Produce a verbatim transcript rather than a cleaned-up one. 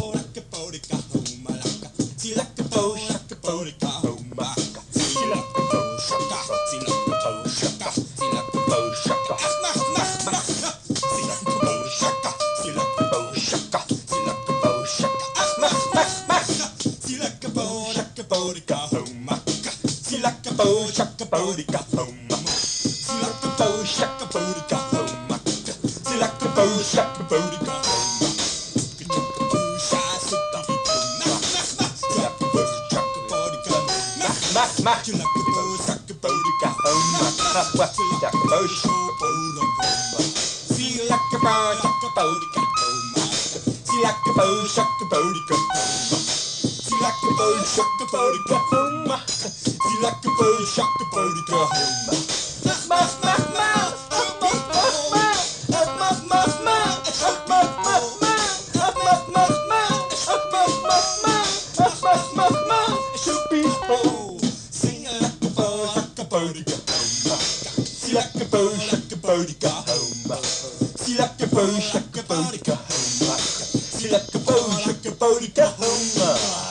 like a bodica, home, malaka. See like a bow, shaka, bodica, home, malaka. See like a bow, shaka, see like a bow, shaka, see like a bow, shaka. Mach, mach, mach, see like a bow, shaka, see like a bow, shaka, see like a bow, shaka. Mach, mach, mach, see like a bow, shaka, bodica, home, malaka. See like a bow, shaka, bodica, home, malaka. See like a bow, shaka, bodica, home, malaka. See like a bow, shaka, bodica, home, malaka. Mach, mach, you like a bow, shaka, bodica, home, mach, you like a bow, shaka, bodica, see like a bow, shaka, bodica, home, see like a bow, shaka, bodica, home, see like a bow, shaka, bodica, home, see like a bow, shaka, bodica, home, mach, mach, mach, mach, see like a bow, shaka, bodica, home, see like a bow, shaka, bodica, home, see like a bow, shaka, bodica, home.